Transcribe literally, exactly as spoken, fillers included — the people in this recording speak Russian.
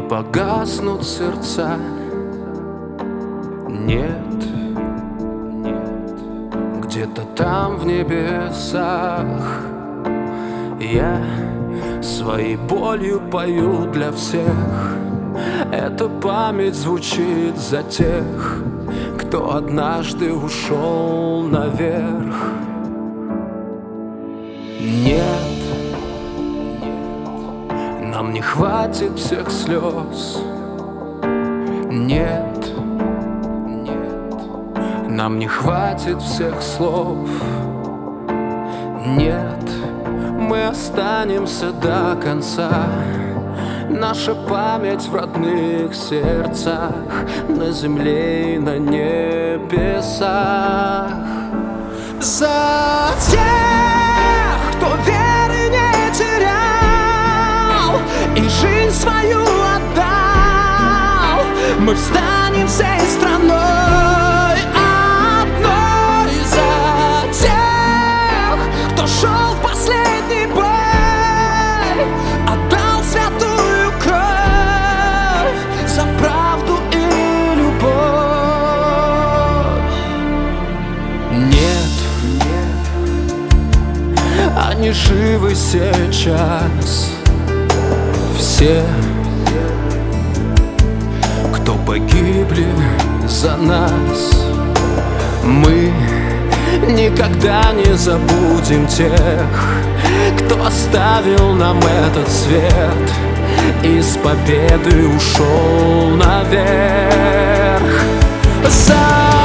погаснут сердца. Нет, нет, где-то там в небесах я своей болью пою для всех. Эта память звучит за тех, кто однажды ушел наверх. Нет, нам не хватит всех слез. Нет, нам не хватит всех слов. Нет, мы останемся до конца. Наша память в родных сердцах, на земле и на небесах. За тех, кто веры не терял и жизнь свою отдал, мы встанем всей страной одной. За тех, кто шел в последний бой, отдал святую кровь за правду и любовь. Нет, они живы сейчас, все, кто погибли за нас. Мы никогда не забудем тех, кто оставил нам этот свет и с победой ушел наверх. За